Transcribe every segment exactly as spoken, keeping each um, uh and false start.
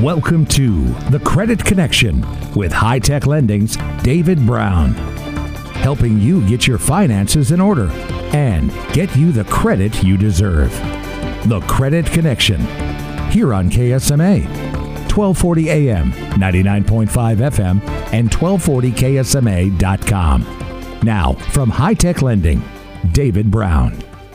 Welcome to The Credit Connection with High Tech Lending's David Brown, helping you get your finances in order and get you the credit you deserve. The Credit Connection, here on K S M A, twelve forty A M, ninety-nine point five F M, and twelve forty K S M A dot com. Now, from High Tech Lending, David Brown.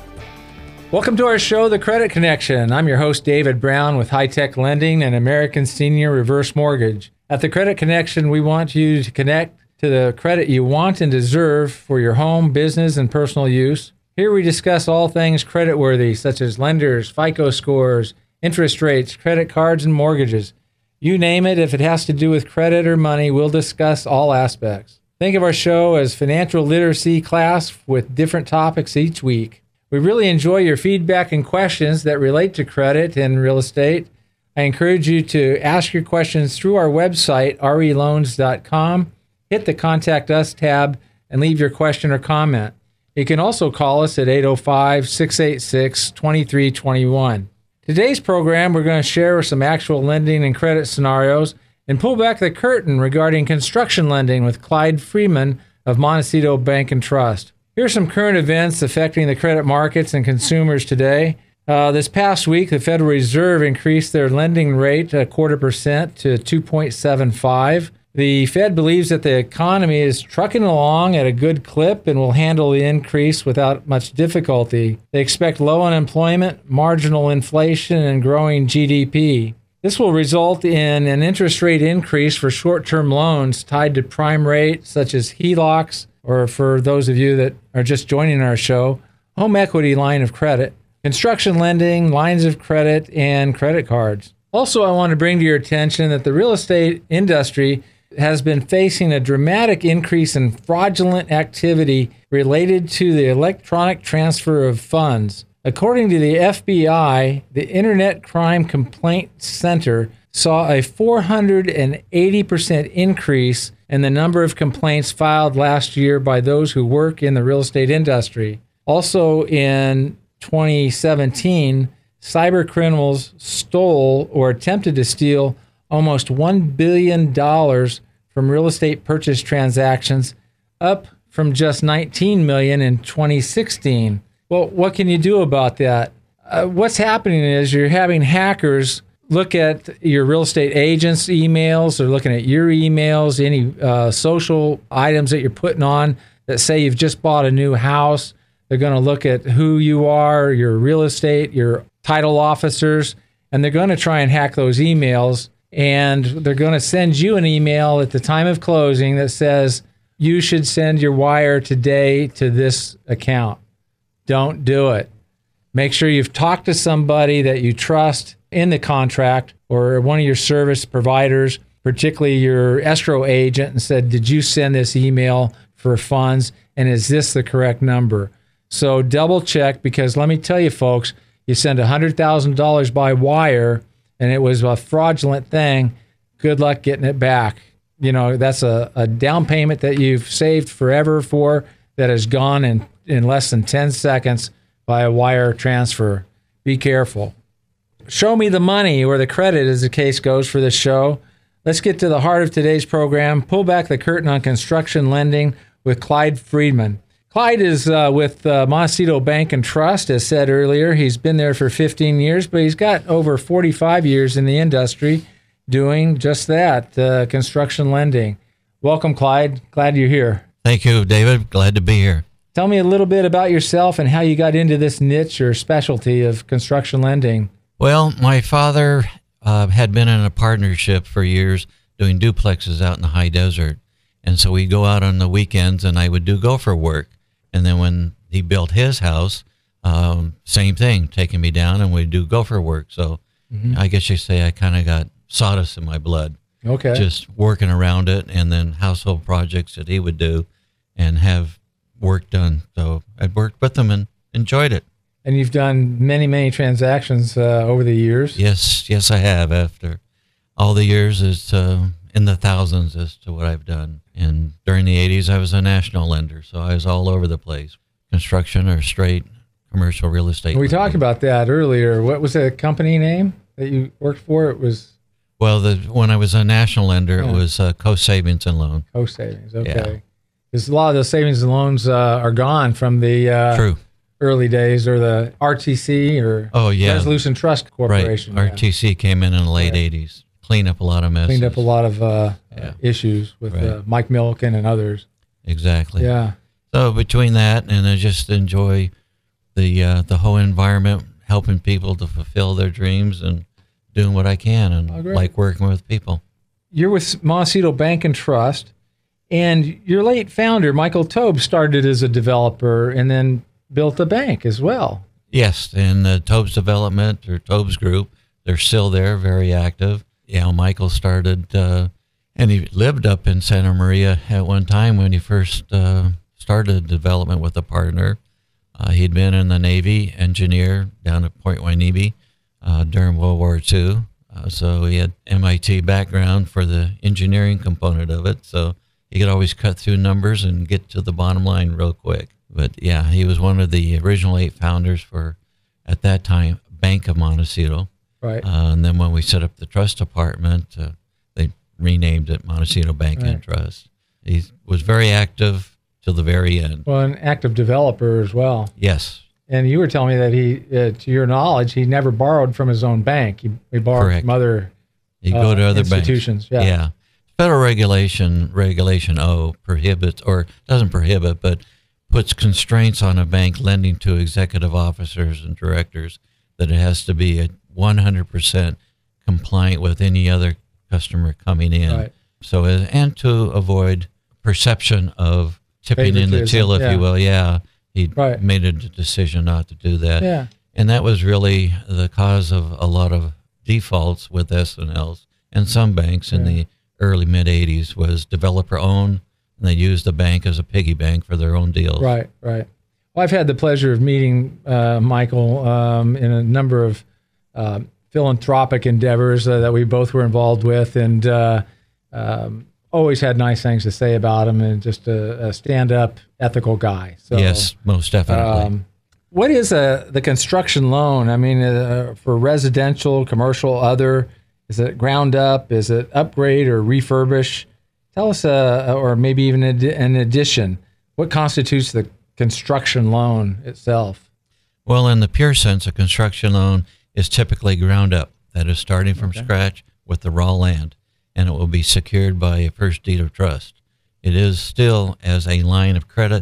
Welcome to our show, The Credit Connection. I'm your host, David Brown, with High Tech Lending and American Senior Reverse Mortgage. At The Credit Connection, we want you to connect to the credit you want and deserve for your home, business, and personal use. Here we discuss all things creditworthy, such as lenders, FICO scores, interest rates, credit cards, and mortgages. You name it, if it has to do with credit or money, we'll discuss all aspects. Think of our show as financial literacy class with different topics each week. We really enjoy your feedback and questions that relate to credit and real estate. I encourage you to ask your questions through our website, R E loans dot com. Hit the Contact Us tab and leave your question or comment. You can also call us at eight oh five, six eight six, two three two one. Today's program, we're going to share some actual lending and credit scenarios and pull back the curtain regarding construction lending with Clyde Freeman of Montecito Bank and Trust. Here are some current events affecting the credit markets and consumers today. Uh, this past week, the Federal Reserve increased their lending rate a quarter percent to two point seven five. The Fed believes that the economy is trucking along at a good clip and will handle the increase without much difficulty. They expect low unemployment, marginal inflation, and growing G D P. This will result in an interest rate increase for short-term loans tied to prime rate, such as H E L O Cs, or for those of you that are just joining our show, home equity line of credit, construction lending, lines of credit, and credit cards. Also, I want to bring to your attention that the real estate industry has been facing a dramatic increase in fraudulent activity related to the electronic transfer of funds. According to the F B I, the Internet Crime Complaint Center saw a four hundred eighty percent increase in the number of complaints filed last year by those who work in the real estate industry. Also in twenty seventeen, cyber criminals stole or attempted to steal almost one billion dollars from real estate purchase transactions, up from just nineteen million dollars in twenty sixteen. Well, what can you do about that? Uh, what's happening is you're having hackers look at your real estate agent's emails, or looking at your emails, any uh, social items that you're putting on that say you've just bought a new house. They're going to look at who you are, your real estate, your title officers, and they're going to try and hack those emails. And they're going to send you an email at the time of closing that says, you should send your wire today to this account. Don't do it. Make sure you've talked to somebody that you trust in the contract, or one of your service providers, particularly your escrow agent, and said, did you send this email for funds? And is this the correct number? So double check, because let me tell you, folks, you send one hundred thousand dollars by wire and it was a fraudulent thing. Good luck getting it back. You know, that's a, a down payment that you've saved forever for that is gone in, in less than ten seconds by a wire transfer. Be careful. Show me the money, or the credit as the case goes for this show. Let's get to the heart of today's program. Pull back the curtain on construction lending with Clyde Freeman. Clyde is uh, with uh, Montecito Bank and Trust, as said earlier. He's been there for fifteen years, but he's got over forty-five years in the industry doing just that, uh, construction lending. Welcome, Clyde. Glad you're here. Thank you, David. Glad to be here. Tell me a little bit about yourself and how you got into this niche or specialty of construction lending. Well, my father uh, had been in a partnership for years doing duplexes out in the high desert. And so we'd go out on the weekends and I would do gopher work. And then when he built his house, um, same thing, taking me down and we'd do gopher work. So mm-hmm. I guess you say I kind of got sawdust in my blood. Okay. Just working around it, and then household projects that he would do and have work done. So I'd worked with him and enjoyed it. And you've done many, many transactions uh, over the years. Yes, yes, I have. After all the years, it's uh, in the thousands as to what I've done. And during the eighties, I was a national lender, so I was all over the place. Construction or straight commercial real estate. We talked about that earlier. What was the company name that you worked for? It was Well, the when I was a national lender, Yeah. it was uh, Coast Savings and Loan. Coast Savings, okay. Because a lot of those savings and loans uh, are gone from the uh, True. early days, or the R T C, or Oh, yeah. Resolution Trust Corporation. Right. yeah. R T C came in in the late Right. eighties, cleaned up a lot of messes. Cleaned up a lot of uh, Yeah. uh, issues with Right. uh, Mike Milliken and others. Exactly. Yeah. So between that and I just enjoy the uh, the whole environment, helping people to fulfill their dreams and doing what I can, and Oh, great. like working with people. You're with Montecito Bank and Trust, and your late founder, Michael Tobe, started as a developer and then built a bank as well. Yes, and the Tobes Development or Tobes Group, they're still there, very active. You know, Michael started, uh, and he lived up in Santa Maria at one time when he first uh, started development with a partner. Uh, he'd been in the Navy, engineer down at Point Wainebi uh, during World War Two. Uh, so he had M I T background for the engineering component of it. So he could always cut through numbers and get to the bottom line real quick. But yeah, he was one of the original eight founders for, at that time, Bank of Montecito. Right. Uh, and then when we set up the trust department, uh, they renamed it Montecito Bank Right. and Trust. He was very active till the very end. Well, an active developer as well. Yes, And you were telling me that he, uh, to your knowledge, he never borrowed from his own bank. He, he borrowed Correct. from other you uh, go to other institutions. banks. Yeah. Federal regulation, Regulation O, prohibits, or doesn't prohibit, but puts constraints on a bank lending to executive officers and directors that it has to be a one hundred percent compliant with any other customer coming in. Right. So, uh, and to avoid perception of tipping in the Favoritism, till, if yeah. you will. Yeah, he Right. made a d- decision not to do that. Yeah. And that was really the cause of a lot of defaults with S and Ls and some banks in Yeah. the early mid eighties was developer owned, and they used the bank as a piggy bank for their own deals. Right, right. Well, I've had the pleasure of meeting uh, Michael um, in a number of uh, philanthropic endeavors uh, that we both were involved with, and uh, um, always had nice things to say about him, and just a, a stand-up, ethical guy. So, Yes, most definitely. Um, what is a, the construction loan? I mean, uh, for residential, commercial, other, is it ground up? Is it upgrade or refurbish? Tell us, uh, or maybe even an addi- an addition. What constitutes the construction loan itself? Well, in the pure sense, a construction loan is typically ground up. That is starting from Okay. scratch with the raw land, and it will be secured by a first deed of trust. It is still as a line of credit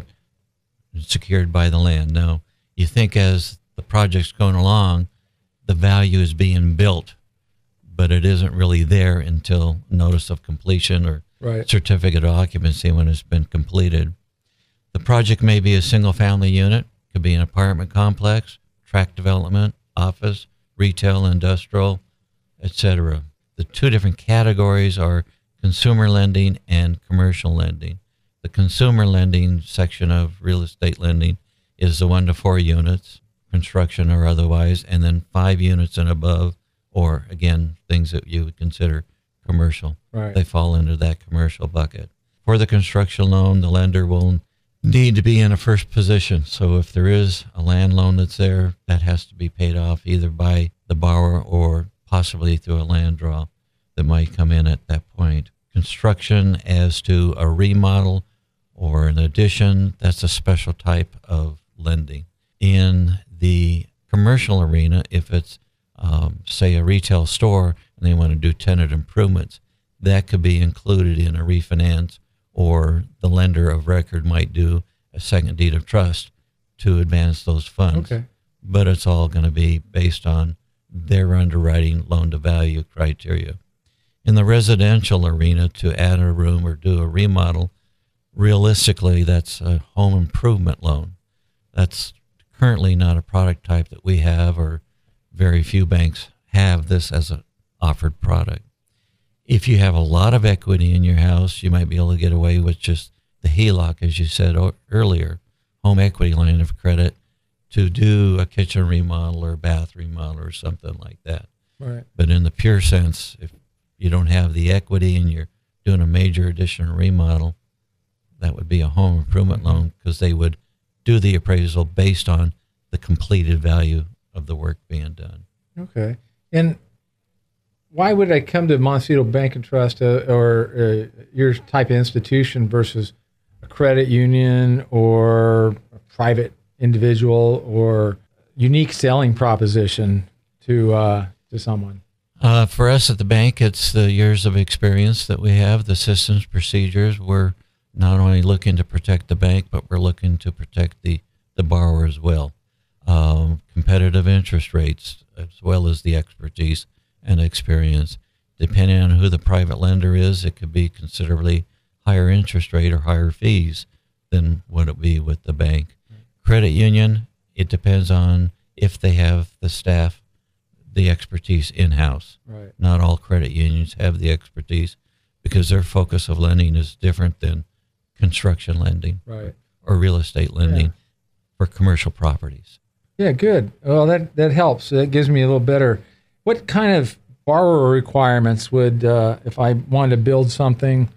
secured by the land. Now, you think as the project's going along, the value is being built, but it isn't really there until notice of completion or Right. certificate of occupancy when it's been completed. The project may be a single-family unit, could be an apartment complex, tract development, office, retail, industrial, et cetera. The two different categories are consumer lending and commercial lending. The consumer lending section of real estate lending is the one to four units, construction or otherwise, and then five units and above, or again, things that you would consider commercial. Right. They fall into that commercial bucket. For the construction loan, the lender will need to be in a first position. So if there is a land loan that's there, that has to be paid off either by the borrower or possibly through a land draw that might come in at that point. Construction as to a remodel or an addition, that's a special type of lending. In the commercial arena, if it's, um, say, a retail store and they want to do tenant improvements, that could be included in a refinance, or the lender of record might do a second deed of trust to advance those funds. Okay. But it's all going to be based on their underwriting loan-to-value criteria. In the residential arena, to add a room or do a remodel, realistically, that's a home improvement loan. That's currently not a product type that we have, or very few banks have this as an offered product. If you have a lot of equity in your house, you might be able to get away with just the H E L O C, as you said o- earlier, home equity line of credit, to do a kitchen remodel or bath remodel or something like that. Right. But in the pure sense, if you don't have the equity and you're doing a major addition or remodel, that would be a home improvement loan, because they would do the appraisal based on the completed value of the work being done. Okay. And why would I come to Montecito Bank and Trust uh, or uh, your type of institution versus a credit union or a private individual or unique selling proposition to uh, to someone? Uh, for us at the bank, it's the years of experience that we have, the systems, procedures. We're not only looking to protect the bank, but we're looking to protect the, the borrower as well. Um, competitive interest rates, as well as the expertise and experience. Depending on who the private lender is, it could be considerably higher interest rate or higher fees than what it would be with the bank. Credit union, it depends on if they have the staff, the expertise in-house. Right. Not all credit unions have the expertise because their focus of lending is different than construction lending Right. or real estate lending Yeah. for commercial properties. Yeah, good. Well, that, that helps. That gives me a little better. What kind of borrower requirements would, uh, if I wanted to build something,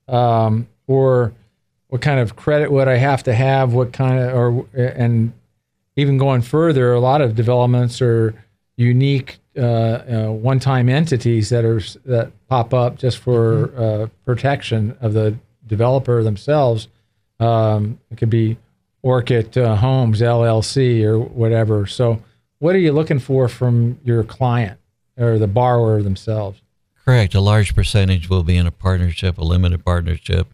um, or what kind of credit would I have to have? What kind of, or, and even going further, a lot of developments are unique uh, uh, one-time entities that are that pop up just for uh, protection of the developer themselves. Um, it could be Orchid uh, Homes L L C or whatever. So, what are you looking for from your client or the borrower themselves? Correct. A large percentage will be in a partnership, a limited partnership,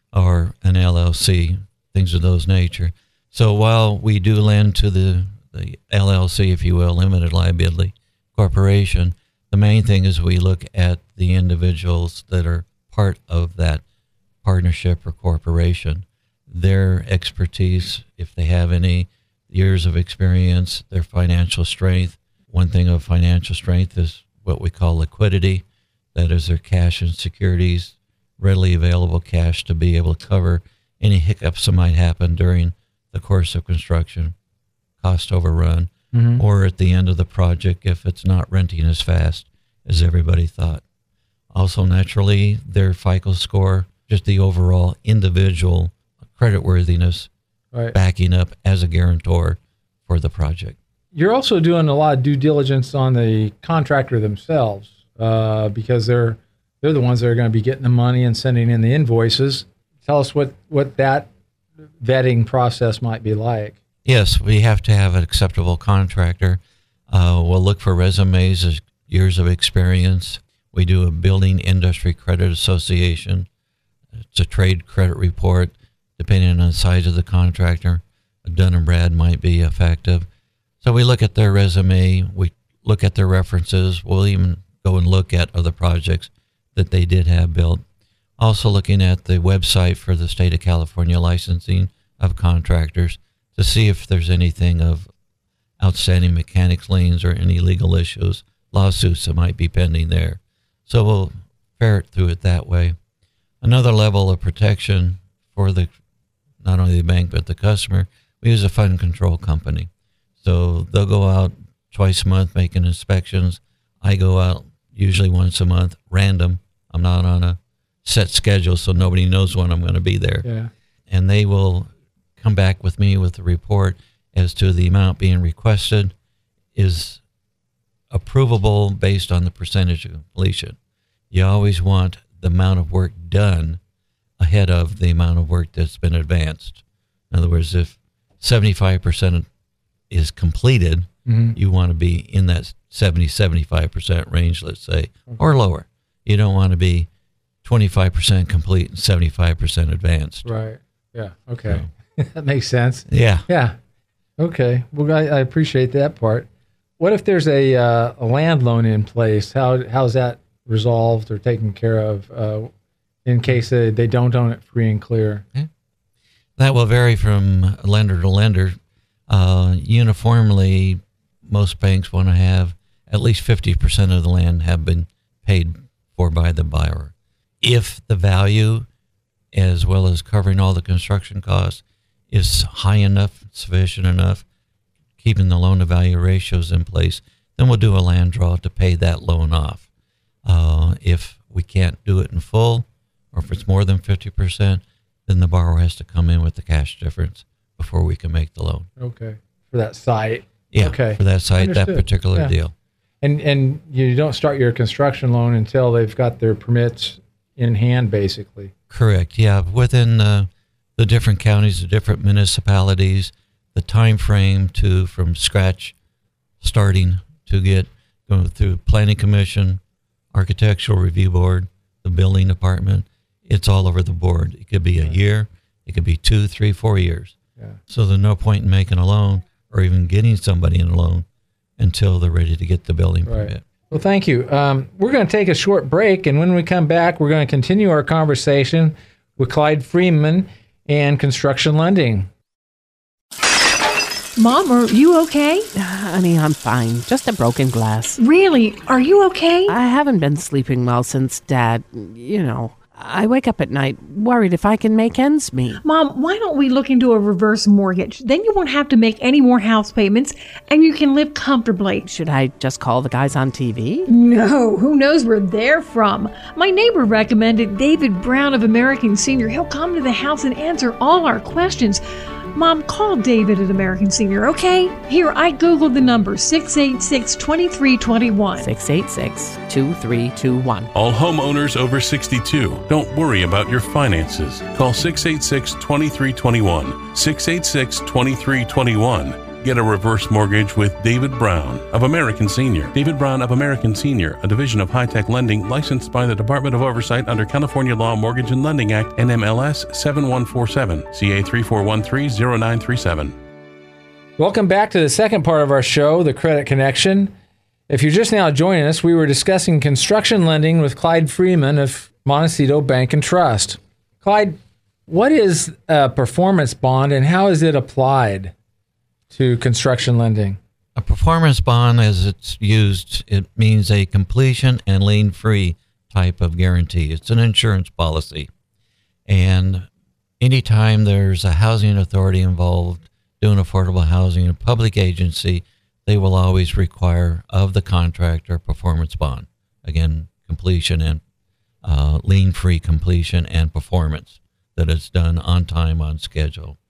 or an L L C, things of those nature. So while we do lend to the, the L L C, if you will, limited liability corporation, the main thing is we look at the individuals that are part of that partnership or corporation, their expertise, if they have any years of experience, their financial strength. One thing of financial strength is what we call liquidity. That is their cash and securities, readily available cash to be able to cover any hiccups that might happen during the course of construction, cost overrun, mm-hmm. or at the end of the project if it's not renting as fast as everybody thought. Also, naturally, their FICO score, just the overall individual creditworthiness, right. backing up as a guarantor for the project. You're also doing a lot of due diligence on the contractor themselves uh, because they're they're the ones that are going to be getting the money and sending in the invoices. Tell us what, what that vetting process might be like. Yes, we have to have an acceptable contractor. Uh, we'll look for resumes, as years of experience. We do a Building Industry Credit Association. It's a trade credit report. Depending on the size of the contractor, a Dun and Brad might be effective. So we look at their resume, we look at their references, we'll even go and look at other projects that they did have built. Also looking at the website for the state of California licensing of contractors to see if there's anything of outstanding mechanics liens or any legal issues, lawsuits that might be pending there. So we'll ferret through it that way. Another level of protection for the not only the bank but the customer, we use a fund control company. So they'll go out twice a month making inspections. I go out usually once a month, random. I'm not on a set schedule, so nobody knows when I'm going to be there. Yeah. And they will come back with me with a report as to the amount being requested is approvable based on the percentage of completion. You always want the amount of work done ahead of the amount of work that's been advanced. In other words, if seventy-five percent is completed, mm-hmm. you want to be in that seventy, seventy-five percent range, let's say, okay. or lower. You don't want to be twenty-five percent complete and seventy-five percent advanced. Right. Yeah. Okay. So, that makes sense. Yeah. Yeah. Okay. Well, I, I appreciate that part. What if there's a, uh, a land loan in place? How how's that resolved or taken care of uh, in case they, they don't own it free and clear? Yeah. That will vary from lender to lender. Uh, uniformly, most banks want to have at least fifty percent of the land have been paid for by the borrower. If the value, as well as covering all the construction costs, is high enough, sufficient enough, keeping the loan-to-value ratios in place, then we'll do a land draw to pay that loan off. Uh, if we can't do it in full, or if it's more than fifty percent, then the borrower has to come in with the cash difference before we can make the loan. Okay. For that site. Yeah, okay. for that site, Understood. that particular yeah. deal. And and you don't start your construction loan until they've got their permits in hand, basically. Correct. Yeah, within uh, the different counties, the different municipalities, the time frame to from scratch starting to get going through planning commission, architectural review board, the building department. It's all over the board. It could be a year, it could be two, three, four years. Yeah. So there's no point in making a loan or even getting somebody in a loan until they're ready to get the building Right. permit. Well, thank you. Um, we're going to take a short break, and when we come back, we're going to continue our conversation with Clyde Freeman and construction lending. Mom, are you okay? Honey, I'm fine. Just a broken glass. Really? Are you okay? I haven't been sleeping well since Dad, you know. I wake up at night worried if I can make ends meet. Mom, why don't we look into a reverse mortgage? Then you won't have to make any more house payments, and you can live comfortably. Should I just call the guys on T V? No, who knows where they're from? My neighbor recommended David Brown of American Senior. He'll come to the house and answer all our questions. Mom, call David at American Senior, okay? Here, I Googled the number, six eight six, two three two one. six eight six, two three two one. All homeowners over sixty-two, don't worry about your finances. Call six eight six, two three two one. six eight six, two three two one. Get a reverse mortgage with David Brown of American Senior. David Brown of American Senior, a division of High Tech Lending licensed by the Department of Oversight under California Law Mortgage and Lending Act, N M L S seven one four seven, C A three four one three zero nine three seven. Welcome back to the second part of our show, The Credit Connection. If you're just now joining us, we were discussing construction lending with Clyde Freeman of Montecito Bank and Trust. Clyde, what is a performance bond and how is it applied to construction lending? A performance bond, as it's used, it means a completion and lien-free type of guarantee. It's an insurance policy. And anytime there's a housing authority involved doing affordable housing, a public agency, they will always require of the contractor a performance bond. Again, completion and uh, lien-free completion and performance, that it's done on time, on schedule.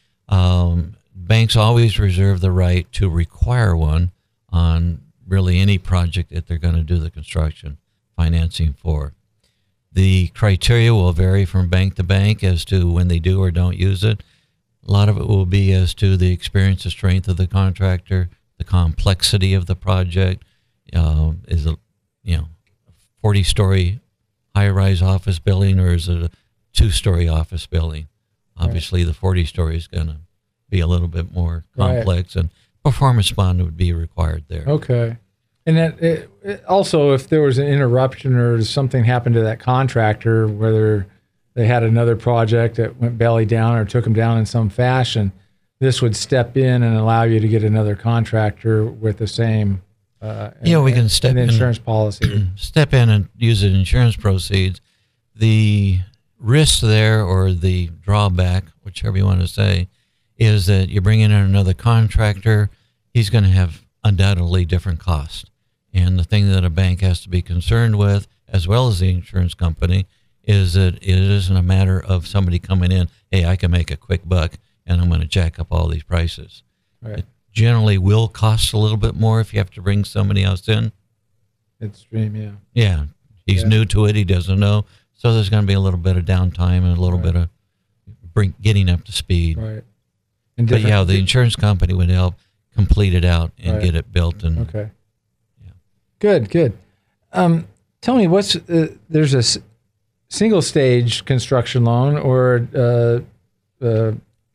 Um, Banks always reserve the right to require one on really any project that they're going to do the construction financing for. The criteria will vary from bank to bank as to when they do or don't use it. A lot of it will be as to the experience and strength of the contractor, the complexity of the project. Uh, is it, you know, forty-story high-rise office building, or is it a two-story office building? Obviously, right. The forty-story is going to be a little bit more complex, right. And performance bond would be required there. Okay. And that it, it also, if there was an interruption or something happened to that contractor, whether they had another project that went belly down or took them down in some fashion, this would step in and allow you to get another contractor with the same uh, yeah, we can step in, insurance policy. Step in and use the insurance proceeds. The risk there, or the drawback, whichever you want to say, is that you're bringing in another contractor. He's going to have undoubtedly different costs. And the thing that a bank has to be concerned with, as well as the insurance company, is that it isn't a matter of somebody coming in, hey, I can make a quick buck, and I'm going to jack up all these prices. Right. It generally will cost a little bit more if you have to bring somebody else in. Extreme, yeah. Yeah. He's yeah. new to it. He doesn't know. So there's going to be a little bit of downtime and a little right. bit of bring, getting up to speed. Right. But yeah, the insurance company would help complete it out and right. get it built. And okay. Yeah. Good, good. Um, tell me, what's uh, there's a s- single stage construction loan or uh, uh,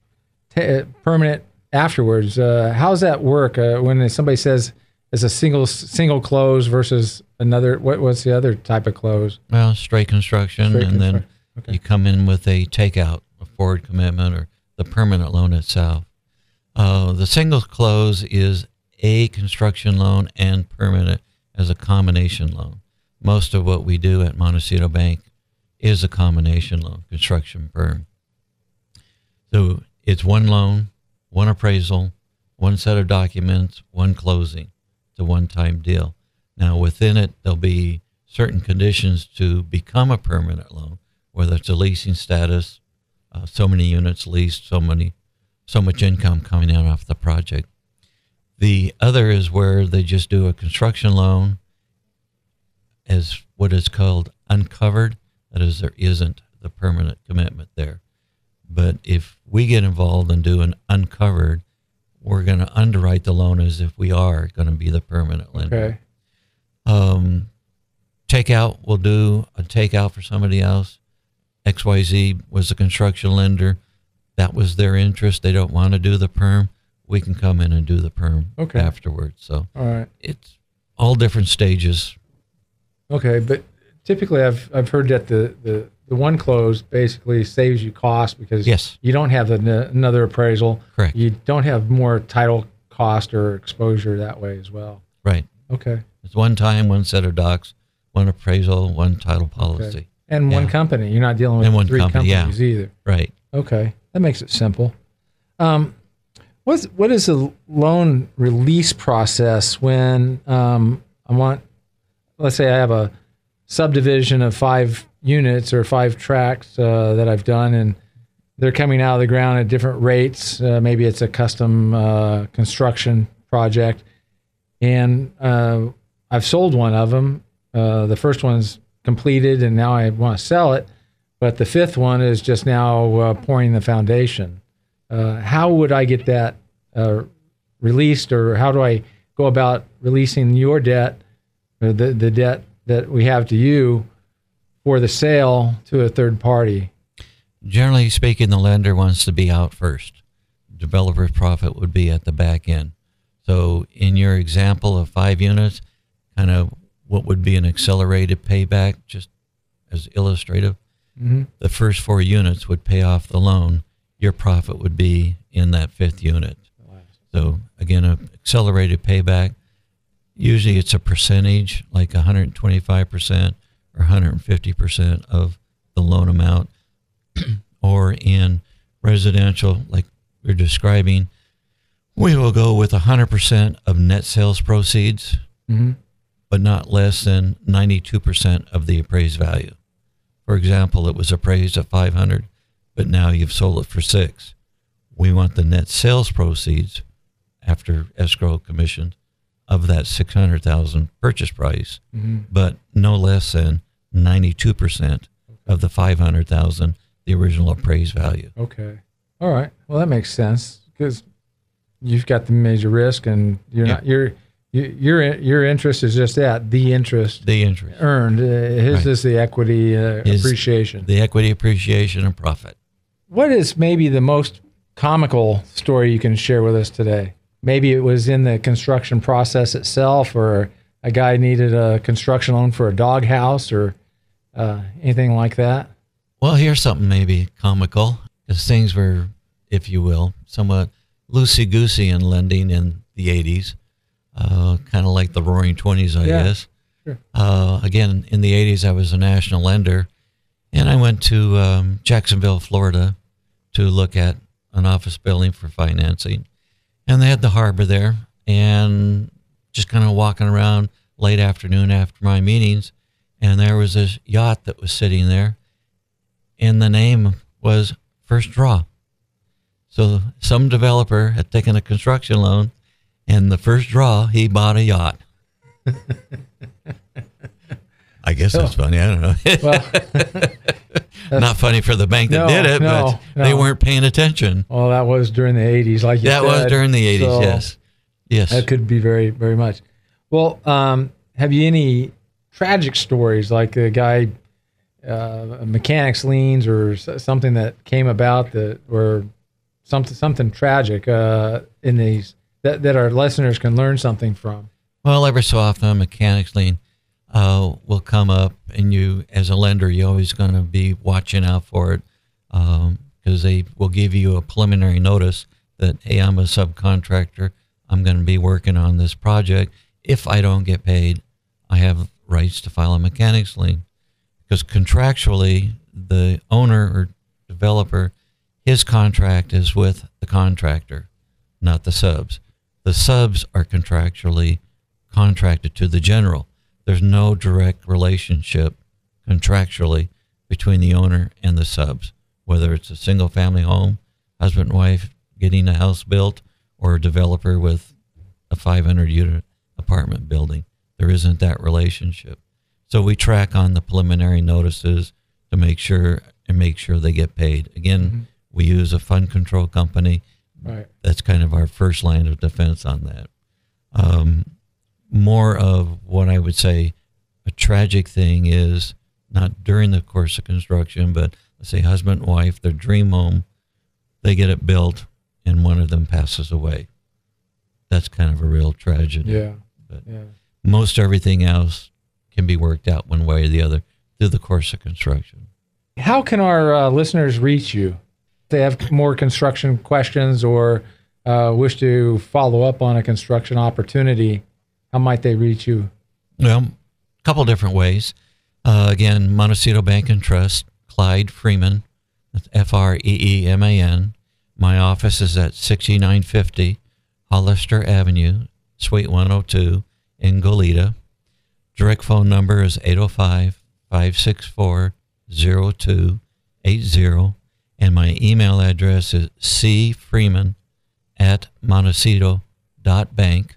t- permanent afterwards. Uh, how does that work uh, when somebody says it's a single single close versus another? What what's the other type of close? Well, straight construction, Straight and construction. then okay. you come in with a takeout, a forward commitment, or the permanent loan itself. Uh, the single close is a construction loan and permanent as a combination loan. Most of what we do at Montecito Bank is a combination loan, construction perm. So it's one loan, one appraisal, one set of documents, one closing. It's a one-time deal. Now within it, there'll be certain conditions to become a permanent loan, whether it's a leasing status, Uh, so many units leased, so many, so much income coming out off the project. The other is where they just do a construction loan as what is called uncovered. That is, there isn't the permanent commitment there. But if we get involved and do an uncovered, we're going to underwrite the loan as if we are going to be the permanent lender. Okay. Um, takeout, we'll do a takeout for somebody else. X Y Z was a construction lender. That was their interest. They don't want to do the perm. We can come in and do the perm Okay. afterwards. So All right. it's all different stages. Okay, but typically I've I've heard that the, the, the one close basically saves you cost because Yes. you don't have an, another appraisal. Correct. You don't have more title cost or exposure that way as well. Right. Okay. It's one time, one set of docs, one appraisal, one title policy. Okay. And one Yeah. company. You're not dealing with And one three company, yeah. companies either. Right. Okay, that makes it simple. Um, what's what is the loan release process when um, I want? Let's say I have a subdivision of five units or five tracts uh, that I've done, and they're coming out of the ground at different rates. Uh, maybe it's a custom uh, construction project, and uh, I've sold one of them. Uh, the first one's completed, and now I want to sell it. But the fifth one is just now uh, pouring the foundation. Uh, how would I get that uh, released, or how do I go about releasing your debt, or the, the debt that we have to you for the sale to a third party? Generally speaking, the lender wants to be out first. Developer's profit would be at the back end. So in your example of five units, kind of what would be an accelerated payback, just as illustrative, Mm-hmm. the first four units would pay off the loan. Your profit would be in that fifth unit. So again, an accelerated payback. Usually it's a percentage, like one hundred twenty-five percent or one hundred fifty percent of the loan amount. Or in residential, like we're describing, we will go with one hundred percent of net sales proceeds, Mm-hmm. but not less than ninety-two percent of the appraised value. For example, it was appraised at five hundred, but now you've sold it for six. We want the net sales proceeds after escrow commissions of that six hundred thousand purchase price, Mm-hmm. but no less than ninety-two percent of the five hundred thousand, the original appraised value. Okay. All right. Well, that makes sense because you've got the major risk, and you're Yeah. not you're you, your your interest is just that the interest The interest, earned. Uh, his Right. is the equity uh, His- appreciation. the equity appreciation and profit. What is maybe the most comical story you can share with us today? Maybe it was in the construction process itself, or a guy needed a construction loan for a doghouse, or uh, anything like that. Well, here's something maybe comical, because things were, if you will, somewhat loosey-goosey in lending in the eighties, uh, kind of like the roaring twenties, I Yeah, guess. sure. Uh, again, in the eighties, I was a national lender, and I went to um, Jacksonville, Florida, to look at an office building for financing. And they had the harbor there, and just kind of walking around late afternoon after my meetings, and there was this yacht that was sitting there, and the name was First Draw. So some developer had taken a construction loan, and the first draw, he bought a yacht. I guess that's funny. I don't know. Well, Not funny for the bank that No, did it, no, but they no. weren't paying attention. well, that was during the eighties, like you That said. was during the eighties, So yes. Yes. That could be very, very much. Well, um, have you any tragic stories, like a guy, uh, mechanics liens, or s- something that came about that were something something tragic uh, in these that, that our listeners can learn something from? Well, every so often, a mechanics lien uh, will come up, and you, as a lender, you're always going to be watching out for it, because they will give you a preliminary notice that, hey, I'm a subcontractor. I'm going to be working on this project. If I don't get paid, I have rights to file a mechanics lien, because contractually, the owner or developer, his contract is with the contractor, not the subs. The subs are contractually contracted to the general. There's no direct relationship contractually between the owner and the subs, whether it's a single family home, husband and wife getting a house built, or a developer with a five hundred unit apartment building. There isn't that relationship. So we track on the preliminary notices to make sure and make sure they get paid. Again, mm-hmm. we use a fund control company. Right. That's kind of our first line of defense on that. Um, more of what I would say a tragic thing is not during the course of construction, but let's say husband and wife, their dream home, they get it built and one of them passes away. That's kind of a real tragedy. Yeah. But yeah. most everything else can be worked out one way or the other through the course of construction. How can our uh, listeners reach you? If they have more construction questions or uh, wish to follow up on a construction opportunity, how might they reach you? Well, a couple different ways. Uh, again, Montecito Bank and Trust, Clyde Freeman, that's F R E E M A N. My office is at sixty-nine fifty Hollister Avenue, Suite one oh two in Goleta. Direct phone number is eight oh five, five six four, oh two eight zero, and my email address is cfreeman at montecito dot bank.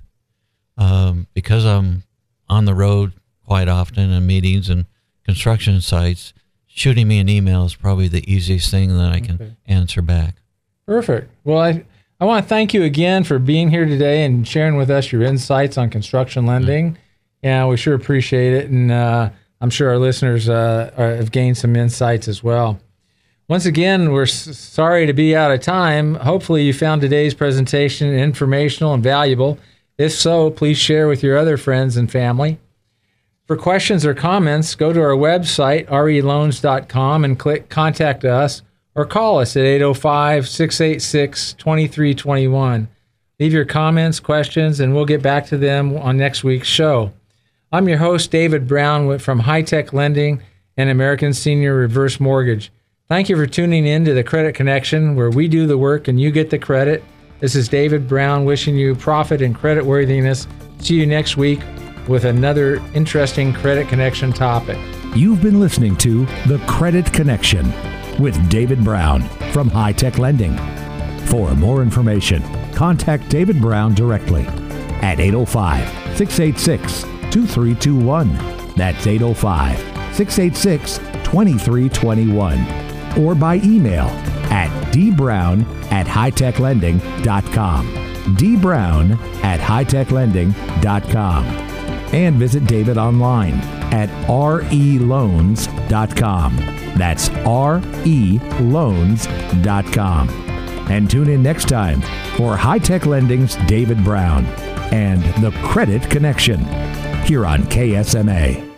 Um, because I'm on the road quite often in meetings and construction sites, shooting me an email is probably the easiest thing that I can okay. answer back. Perfect. Well, I, I want to thank you again for being here today and sharing with us your insights on construction lending. Mm-hmm. Yeah, we sure appreciate it. And uh, I'm sure our listeners uh, are, have gained some insights as well. Once again, we're s- sorry to be out of time. Hopefully you found today's presentation informational and valuable. If so, please share with your other friends and family. For questions or comments, go to our website, r e loans dot com, and click Contact Us, or call us at eight oh five, six eight six, two three two one. Leave your comments, questions, and we'll get back to them on next week's show. I'm your host, David Brown, from High Tech Lending and American Senior Reverse Mortgage. Thank you for tuning in to the Credit Connection, where we do the work and you get the credit. This is David Brown wishing you profit and credit worthiness. See you next week with another interesting Credit Connection topic. You've been listening to The Credit Connection with David Brown from High Tech Lending. For more information, contact David Brown directly at eight oh five, six eight six, two three two one. That's eight oh five, six eight six, two three two one. Or by email at dbrown at hightechlending dot com. dbrown at hightechlending dot com. And visit David online at r e loans dot com. That's r e loans dot com. And tune in next time for High Tech Lending's David Brown and The Credit Connection here on K S M A.